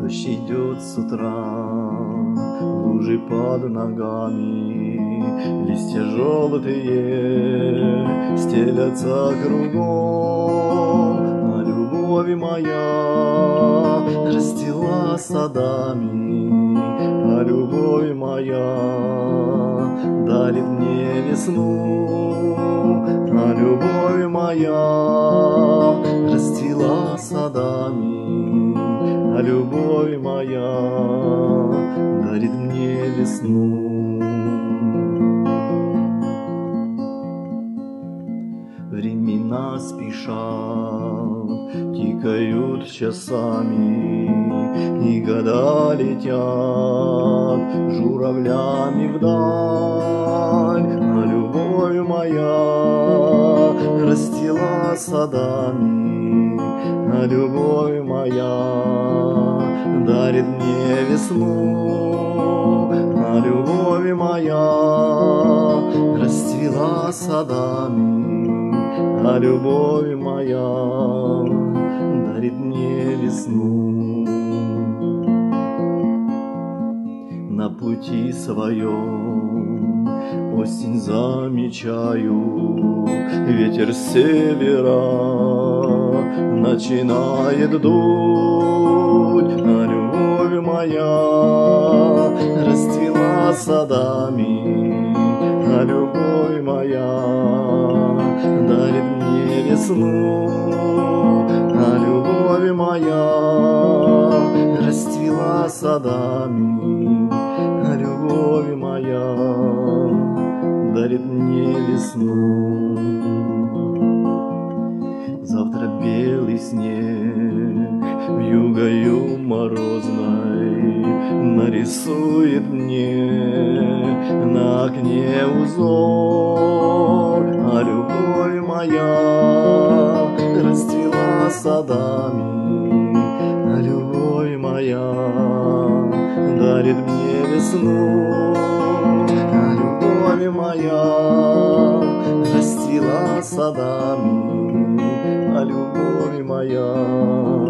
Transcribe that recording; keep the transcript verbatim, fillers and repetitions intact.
Дождь идет с утра, лужи под ногами, листья желтые стелятся кругом. А любовь моя расцвела садами, а любовь моя дарит мне весну. А любовь моя расцвела садами, а любовь моя дарит мне весну. Времена спешат, тикают часами, и года летят журавлями вдаль. А любовь моя расцвела садами, а любовь моя дарит мне весну. А любовь моя расцвела садами, а любовь моя дарит мне весну. На пути своем осень замечаю, ветер с севера начинает дуть. А любовь моя расцвела садами, а любовь моя дарит мне весну. А любовь моя расцвела садами, а любовь моя дарит мне весну. Завтра белый снег вьюгою морозной нарисует мне на окне узор. А любовь моя расцвела садами, а любовь моя дарит мне весну. А любовь моя расцвела садами, а любовь моя